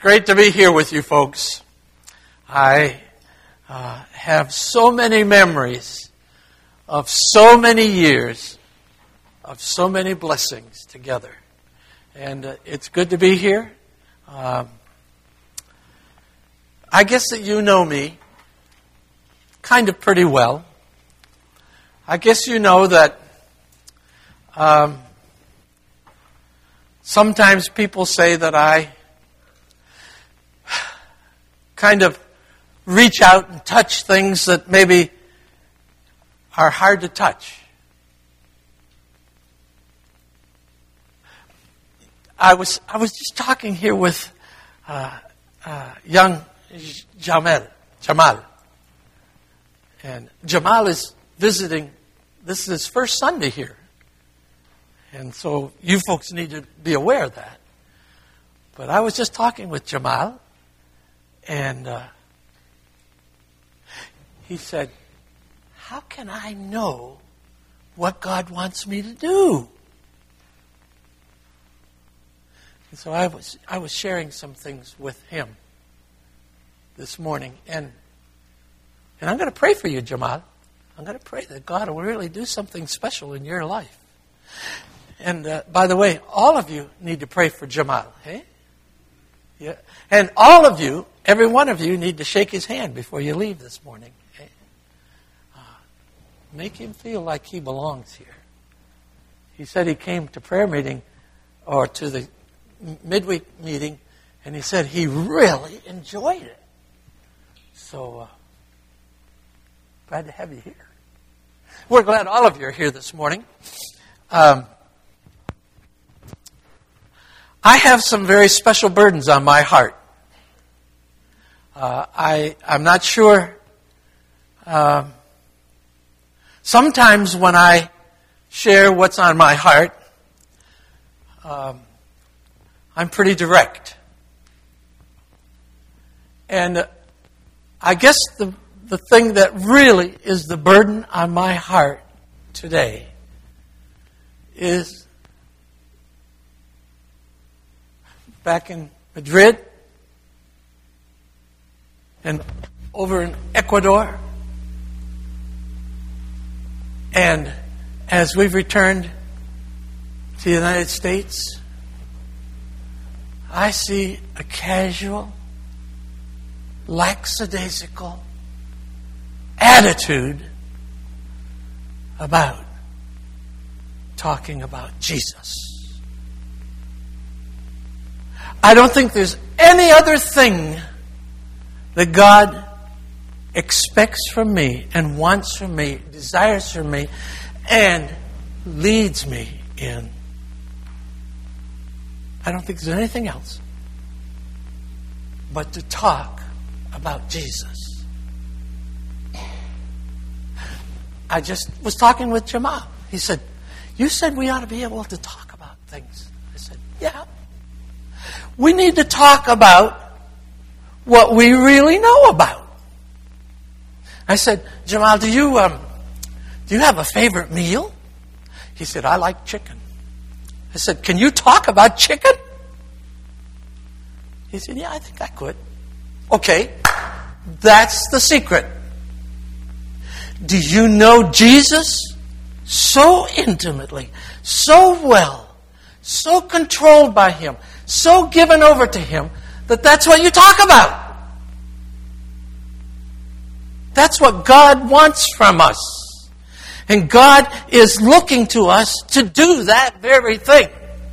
great to be here with you folks. I have so many memories of so many years of so many blessings together. And it's good to be here. I guess that you know me kind of pretty well. I guess you know that sometimes people say that I kind of reach out and touch things that maybe are hard to touch. I was just talking here with young Jamal. And Jamal is visiting. This is his first Sunday here. And so you folks need to be aware of that. But I was just talking with Jamal, and he said, "How can I know what God wants me to do?" And so I was sharing some things with him this morning, and I'm going to pray for you, Jamal. I'm going to pray that God will really do something special in your life. And by the way, all of you need to pray for Jamal, hey? Yeah. And all of you, every one of you, need to shake his hand before you leave this morning. Hey? Make him feel like he belongs here. He said he came to prayer meeting or to the midweek meeting, and he said he really enjoyed it. So, glad to have you here. We're glad all of you are here this morning. I have some very special burdens on my heart. I'm not sure. Sometimes when I share what's on my heart, I'm pretty direct. And I guess the thing that really is the burden on my heart today is back in Madrid and over in Ecuador. And as we've returned to the United States, I see a casual, lackadaisical attitude about talking about Jesus. I don't think there's any other thing that God expects from me and wants from me, desires from me, and leads me in. I don't think there's anything else but to talk about Jesus. I just was talking with Jamal. He said, "You said we ought to be able to talk about things." I said, "Yeah. We need to talk about what we really know about." I said, "Jamal, do you have a favorite meal?" He said, "I like chicken." I said, "Can you talk about chicken?" He said, "Yeah, I think I could." Okay, that's the secret. Do you know Jesus so intimately, so well, so controlled by Him, so given over to Him, that that's what you talk about? That's what God wants from us. And God is looking to us to do that very thing.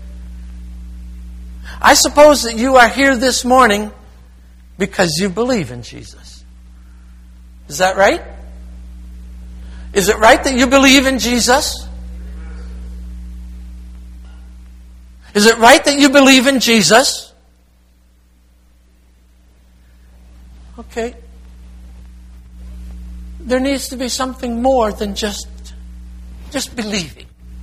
I suppose that you are here this morning because you believe in Jesus. Is that right? Is it right that you believe in Jesus? Is it right that you believe in Jesus? Okay. There needs to be something more than just believing.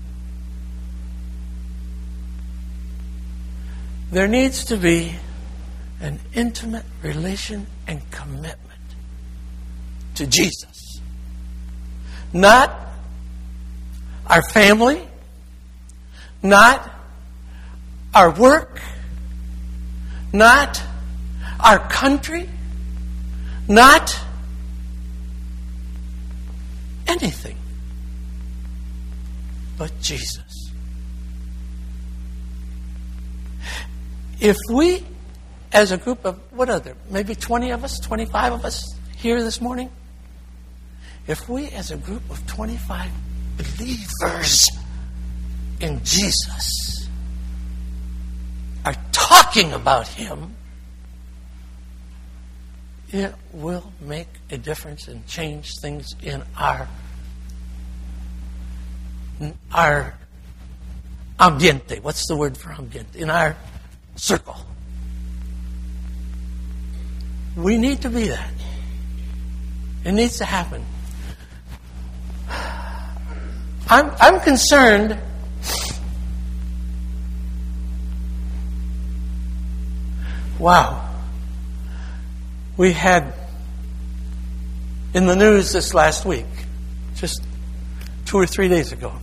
There needs to be an intimate relation and commitment to Jesus. Not our family, not our work, not our country, not anything but Jesus. If we, as a group of, what are there, maybe 20 of us, 25 of us here this morning? If we, as a group of 25 believers in Jesus, are talking about Him, it will make a difference and change things in our ambiente. What's the word for ambiente? In our circle. We need to be that. It needs to happen. I'm concerned we had in the news this last week, just 2 or 3 days ago,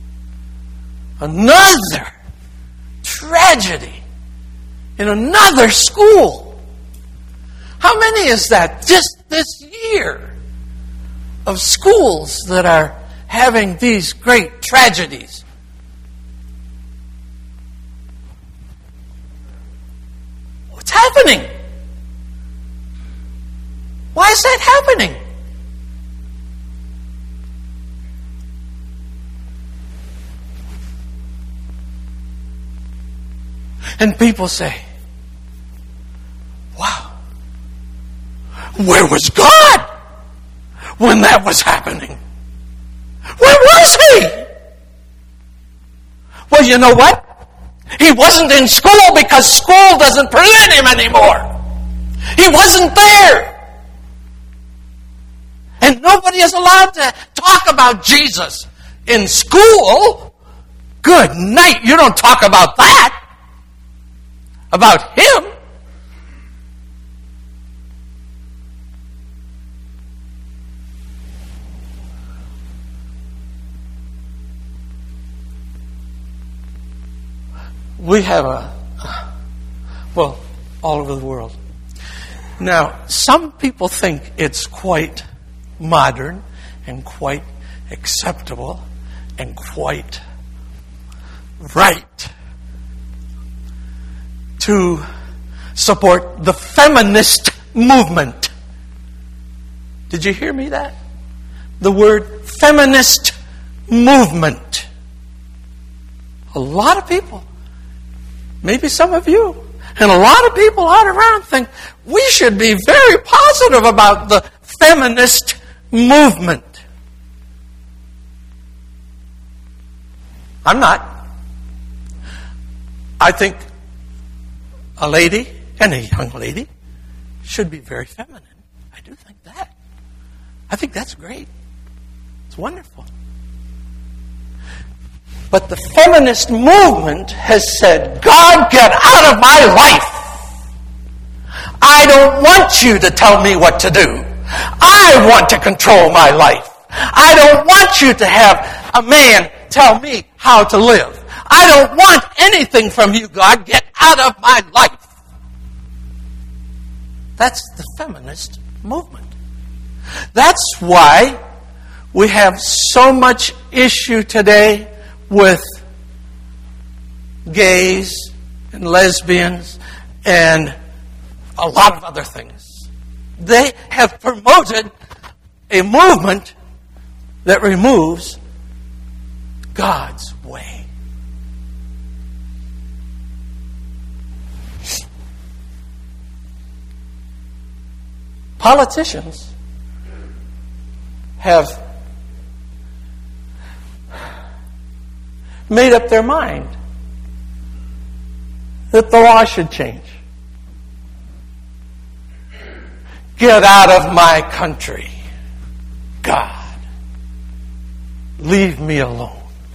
another tragedy in another school. How many is that just this year of schools that are having these great tragedies? What's happening? Why is that happening? And people say, wow, where was God when that was happening? Where was He? Well, you know what? He wasn't in school because school doesn't present Him anymore. He wasn't there. And nobody is allowed to talk about Jesus in school. Good night. You don't talk about that. About Him. We have all over the world. Now, some people think it's quite modern and quite acceptable and quite right to support the feminist movement. Did you hear me that? The word feminist movement. A lot of people, maybe some of you, and a lot of people out around think we should be very positive about the feminist movement. I'm not. I think a lady and a young lady should be very feminine. I do think that. I think that's great. It's wonderful. But the feminist movement has said, God, get out of my life. I don't want you to tell me what to do. I want to control my life. I don't want you to have a man tell me how to live. I don't want anything from you, God. Get out of my life. That's the feminist movement. That's why we have so much issue today with gays and lesbians and a lot of other things. They have promoted a movement that removes God's way. Politicians have made up their mind that the law should change. Get out of my country, God. Leave me alone.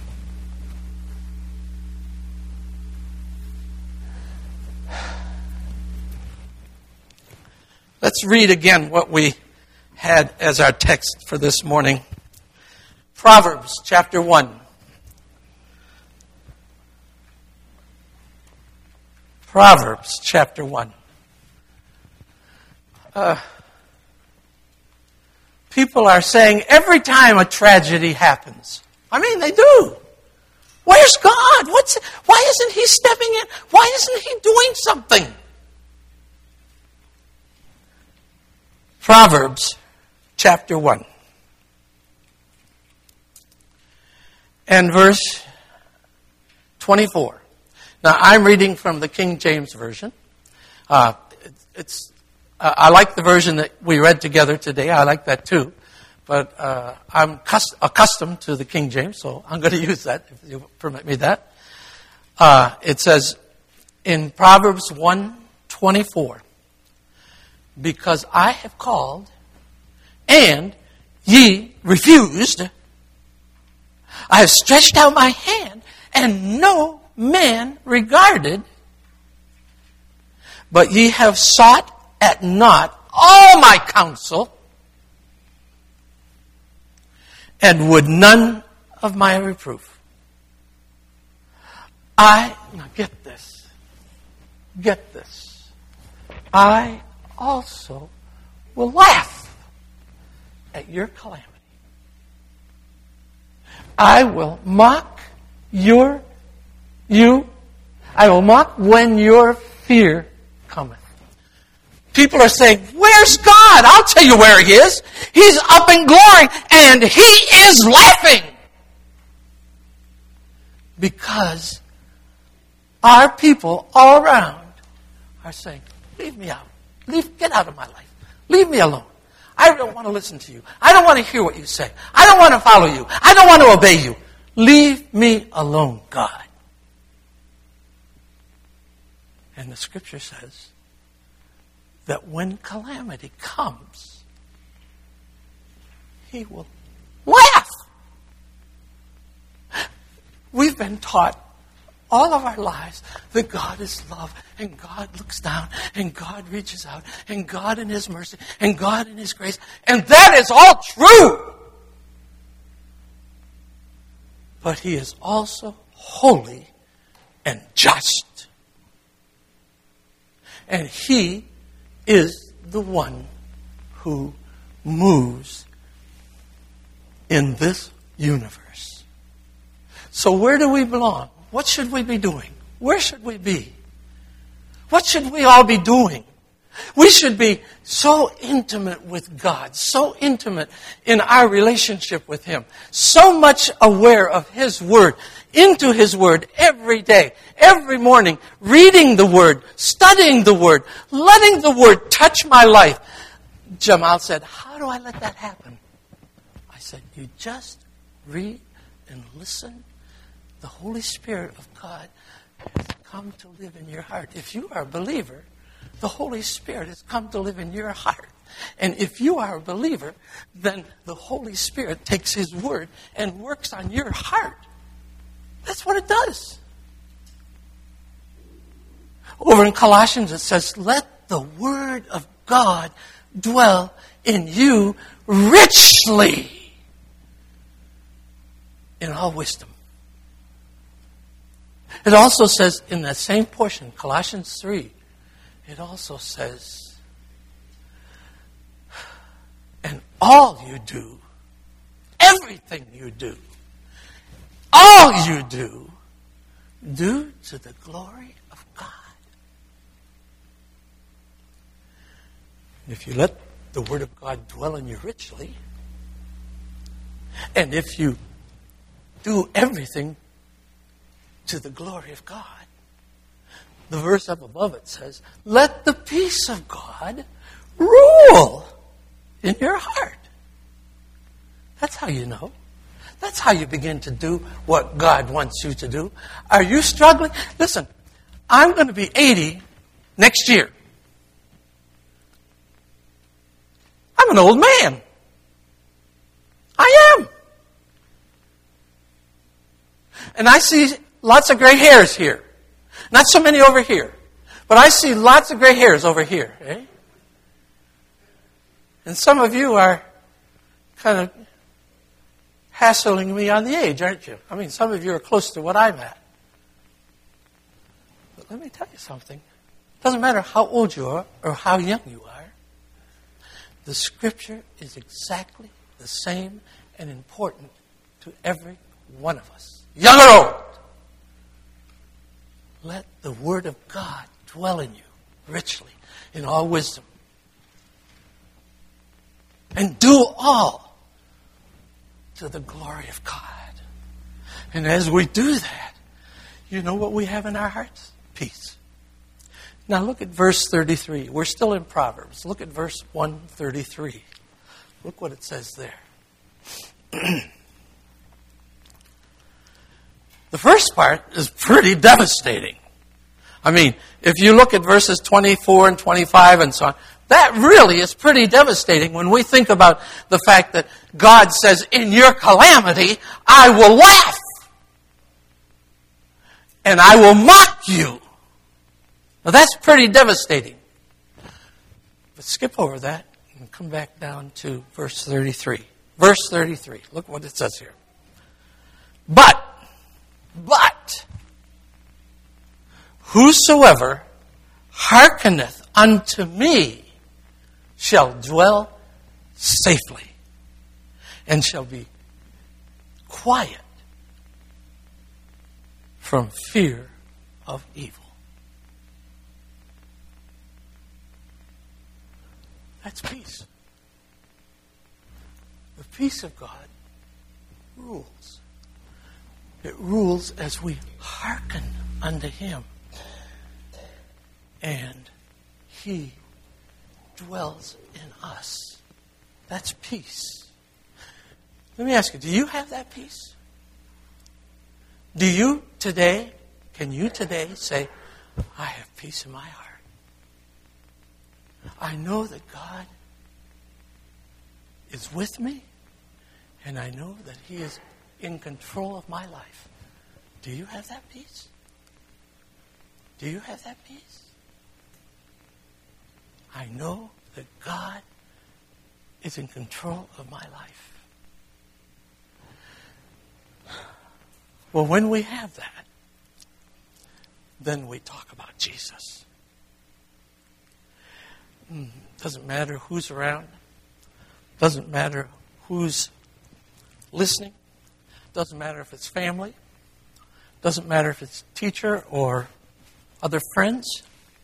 Let's read again what we had as our text for this morning. Proverbs chapter 1. Proverbs chapter 1. people are saying every time a tragedy happens, I mean, they do. Where's God? Why isn't He stepping in? Why isn't He doing something? Proverbs chapter 1 and verse 24. Now, I'm reading from the King James Version. I like the version that we read together today. I like that too. But I'm accustomed to the King James, so I'm going to use that, if you permit me that. It says in Proverbs 1:24, because I have called, and ye refused, I have stretched out my hand, and no man regarded, but ye have sought at naught all my counsel, and would none of my reproof. Now get this. Get this. I also will laugh at your calamity. I will mock you. I will mock when your fear cometh. People are saying, where's God? I'll tell you where He is. He's up in glory, and He is laughing. Because our people all around are saying, leave me out. Get out of my life. Leave me alone. I don't want to listen to you. I don't want to hear what you say. I don't want to follow you. I don't want to obey you. Leave me alone, God. And the Scripture says that when calamity comes, He will laugh. We've been taught all of our lives that God is love, and God looks down, and God reaches out, and God in His mercy, and God in His grace. And that is all true. But He is also holy and just. And He is the one who moves in this universe. So where do we belong? What should we be doing? Where should we be? What should we all be doing? We should be so intimate with God, so intimate in our relationship with Him, so much aware of His Word, into His Word every day, every morning, reading the Word, studying the Word, letting the Word touch my life. Jamal said, how do I let that happen? I said, you just read and listen. The Holy Spirit of God has come to live in your heart. If you are a believer, the Holy Spirit has come to live in your heart. And if you are a believer, then the Holy Spirit takes His Word and works on your heart. That's what it does. Over in Colossians it says, let the Word of God dwell in you richly in all wisdom. It also says in that same portion, Colossians 3, it also says, and all you do, everything you do, all you do, do to the glory of God. If you let the Word of God dwell in you richly, and if you do everything to the glory of God, the verse up above it says, let the peace of God rule in your heart. That's how you know. That's how you begin to do what God wants you to do. Are you struggling? Listen, I'm going to be 80 next year. I'm an old man. I am. And I see lots of gray hairs here. Not so many over here. But I see lots of gray hairs over here. Eh? And some of you are kind of hassling me on the age, aren't you? I mean, some of you are close to what I'm at. But let me tell you something. It doesn't matter how old you are or how young you are. The Scripture is exactly the same and important to every one of us, young or old. Let the Word of God dwell in you richly in all wisdom. And do all to the glory of God. And as we do that, you know what we have in our hearts? Peace. Now look at verse 33. We're still in Proverbs. Look at verse 133. Look what it says there. The first part is pretty devastating. I mean, if you look at verses 24 and 25 and so on, that really is pretty devastating when we think about the fact that God says, in your calamity, I will laugh. And I will mock you. Now that's pretty devastating. But skip over that and come back down to verse 33. Verse 33. Look what it says here. But, whosoever hearkeneth unto me shall dwell safely and shall be quiet from fear of evil. That's peace. The peace of God rules. It rules as we hearken unto Him. And He dwells in us. That's peace. Let me ask you, do you have that peace? Do you today, can you today say, I have peace in my heart? I know that God is with me, and I know that He is in control of my life. Do you have that peace? Do you have that peace? I know that God is in control of my life. Well, when we have that, then we talk about Jesus. Doesn't matter who's around. Doesn't matter who's listening. Doesn't matter if it's family. Doesn't matter if it's teacher or other friends.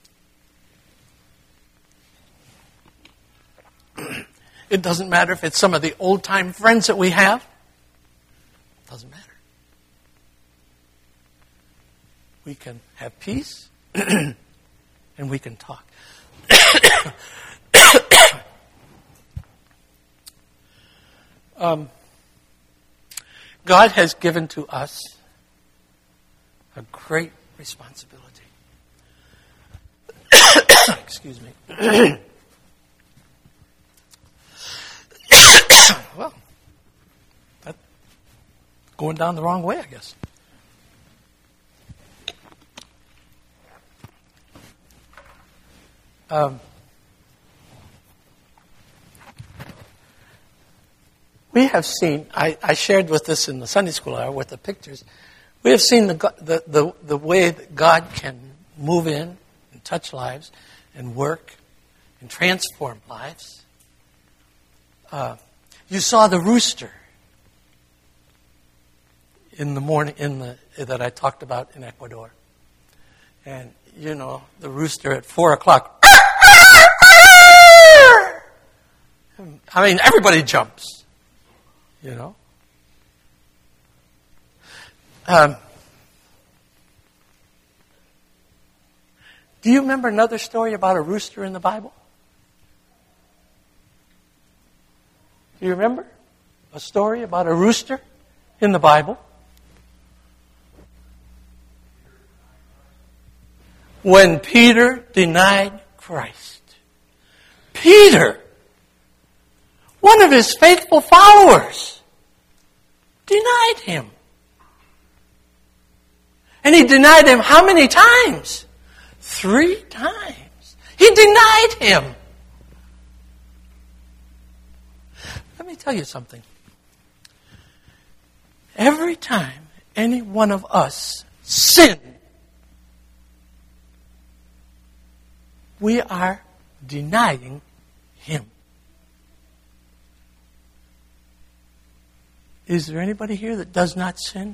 It doesn't matter if it's some of the old-time friends that we have. Doesn't matter. We can have peace and we can talk. God has given to us a great responsibility. Excuse me. Well, that's going down the wrong way, I guess. We have seen, I shared with this in the Sunday school hour with the pictures, we have seen the way that God can move in and touch lives and work and transform lives. You saw the rooster in the morning that I talked about in Ecuador. And, you know, the rooster at 4 o'clock. I mean, everybody jumps, you know. Do you remember another story about a rooster in the Bible? Do you remember a story about a rooster in the Bible? When Peter denied Christ. Peter, one of his faithful followers, denied him. And he denied him how many times? 3 times. He denied him. Let me tell you something. Every time any one of us sin, we are denying Him. Is there anybody here that does not sin?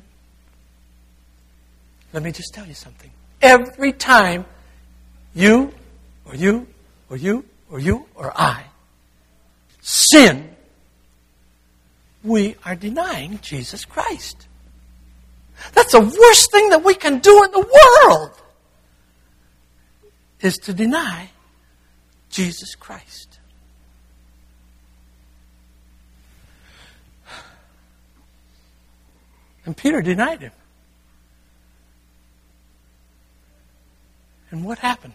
Let me just tell you something. Every time you or I sin, we are denying Jesus Christ. That's the worst thing that we can do in the world, is to deny Jesus Christ. And Peter denied him. And what happened?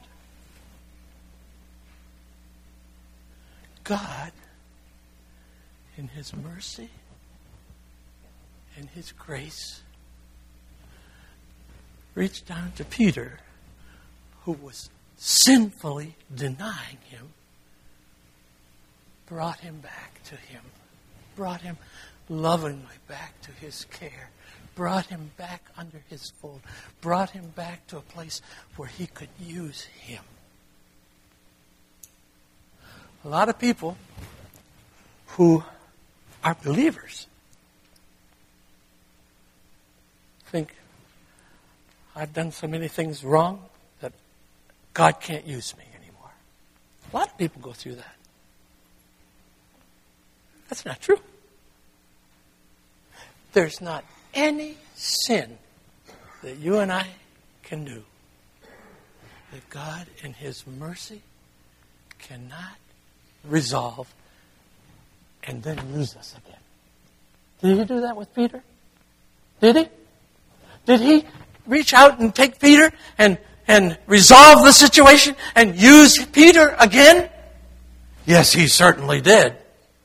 God, in His mercy and His grace, reached down to Peter, who was sinfully denying Him, brought him back to Him, brought him lovingly back to His care, brought him back under His fold, brought him back to a place where He could use him. A lot of people who are believers think, I've done so many things wrong that God can't use me anymore. A lot of people go through that. That's not true. There's not any sin that you and I can do that God in His mercy cannot resolve and then use us again. Did He do that with Peter? Did He? Did He reach out and take Peter and resolve the situation and use Peter again? Yes, He certainly did.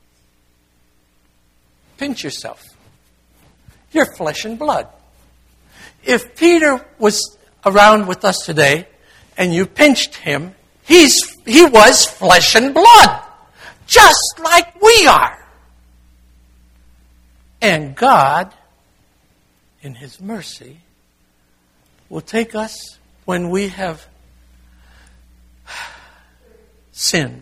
Pinch yourself. You're flesh and blood. If Peter was around with us today and you pinched him, he was flesh and blood, just like we are. And God, in His mercy, will take us when we have sinned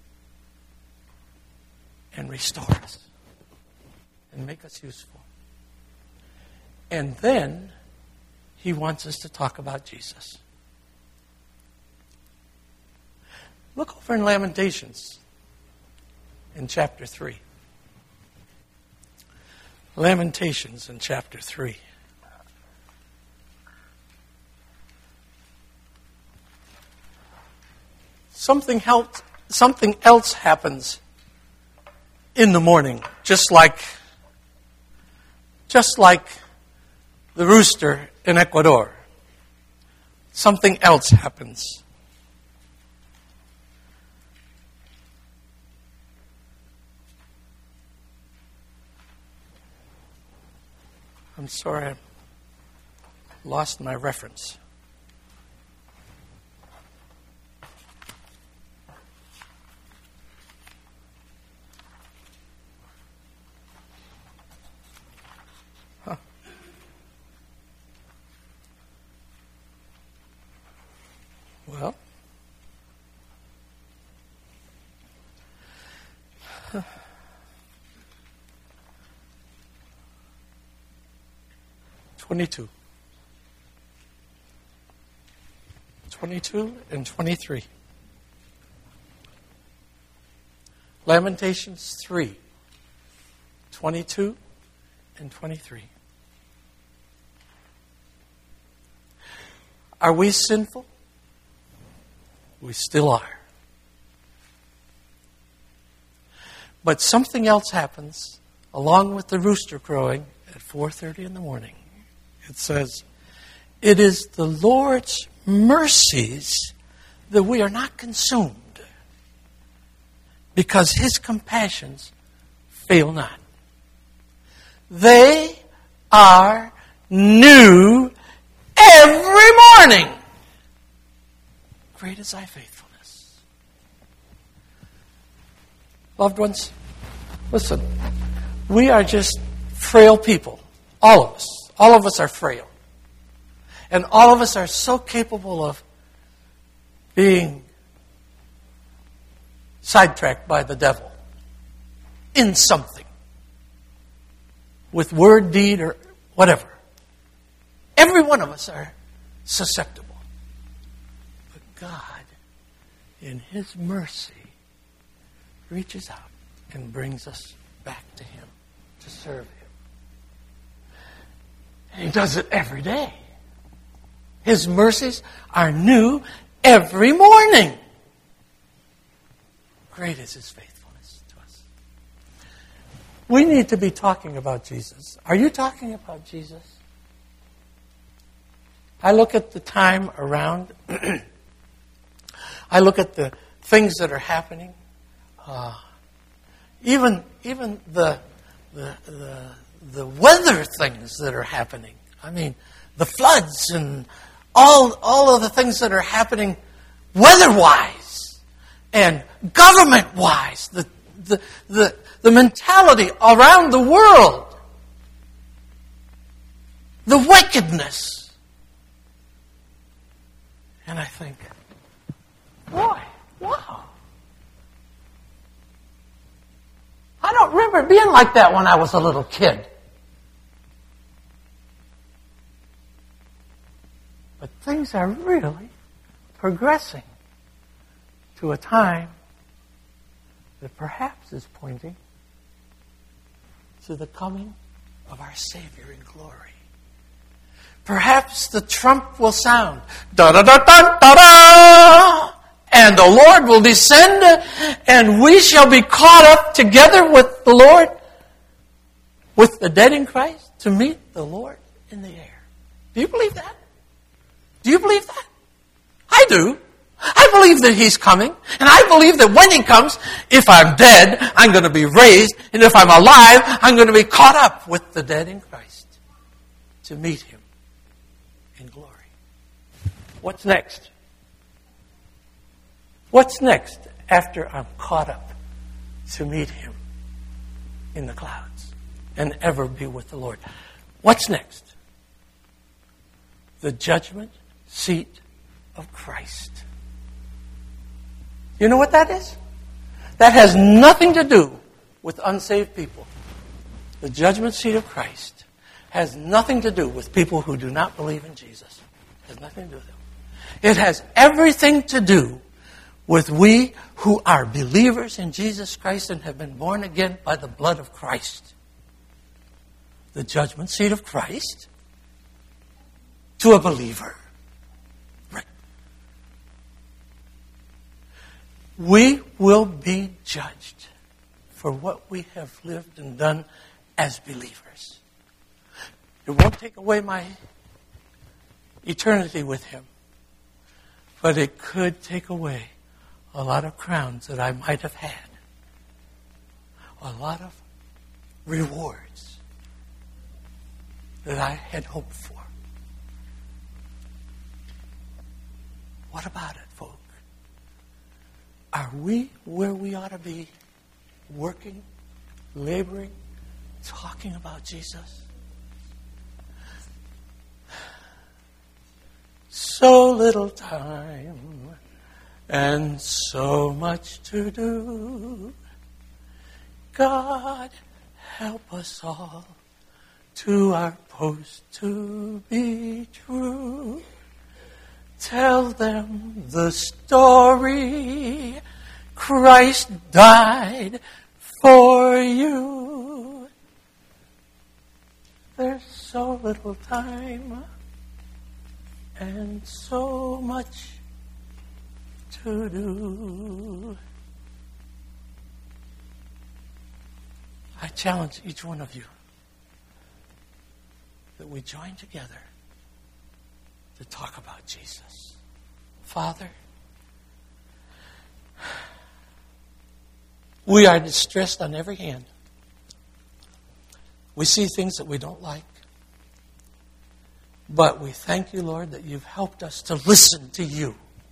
and restore us and make us useful. And then He wants us to talk about Jesus. Look over in Lamentations in chapter 3. Lamentations in chapter 3. Something else happens in the morning, just like the rooster in Ecuador. Something else happens. I'm sorry, I lost my reference. Well, $22 and 23. Lamentations 3, 22 and 23. Are we sinful? We still are. But something else happens along with the rooster crowing at 4:30 in the morning. It says, it is the Lord's mercies that we are not consumed, because His compassions fail not. They are new every morning. Great is thy faithfulness. Loved ones, listen, we are just frail people. All of us. All of us are frail. And all of us are so capable of being sidetracked by the devil in something. with word, deed, or whatever. Every one of us are susceptible. But God, in His mercy, reaches out and brings us back to Him to serve Him. And He does it every day. His mercies are new every morning. Great is His faithfulness to us. We need to be talking about Jesus. Are you talking about Jesus? I look at the time around. I look at the things that are happening. Even the weather things that are happening. I mean, the floods and all of the things that are happening weather-wise and government-wise. The mentality around the world. The wickedness. And I think, boy, wow. I don't remember being like that when I was a little kid. But things are really progressing to a time that perhaps is pointing to the coming of our Savior in glory. Perhaps the trump will sound, da-da-da-da-da-da, and the Lord will descend, and we shall be caught up together with the Lord, with the dead in Christ, to meet the Lord in the air. Do you believe that? Do you believe that? I do. I believe that He's coming, and I believe that when He comes, if I'm dead, I'm going to be raised, and if I'm alive, I'm going to be caught up with the dead in Christ to meet Him in glory. What's next? What's next after I'm caught up to meet Him in the clouds and ever be with the Lord? What's next? The judgment seat of Christ. You know what that is? That has nothing to do with unsaved people. The judgment seat of Christ has nothing to do with people who do not believe in Jesus. It has nothing to do with them. It has everything to do with we who are believers in Jesus Christ and have been born again by the blood of Christ. The judgment seat of Christ to a believer. Right. We will be judged for what we have lived and done as believers. It won't take away my eternity with Him, but it could take away a lot of crowns that I might have had, a lot of rewards that I had hoped for. What about it, folk? Are we where we ought to be, working, laboring, talking about Jesus? So little time and so much to do. God, help us all to our post to be true. Tell them the story. Christ died for you. There's so little time and so much to do. I challenge each one of you that we join together to talk about Jesus. Father, we are distressed on every hand. We see things that we don't like. But we thank you, Lord, that you've helped us to listen to you.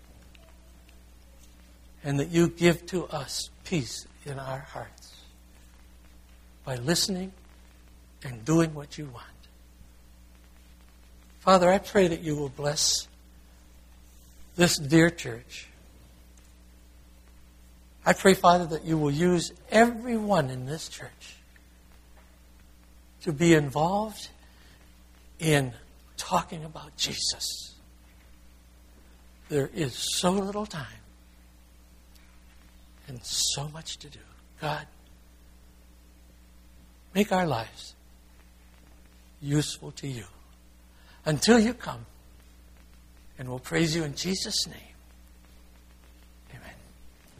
And that you give to us peace in our hearts by listening and doing what you want. Father, I pray that you will bless this dear church. I pray, Father, that you will use everyone in this church to be involved in talking about Jesus. There is so little time and so much to do. God, make our lives useful to you until you come. And we'll praise you in Jesus' name.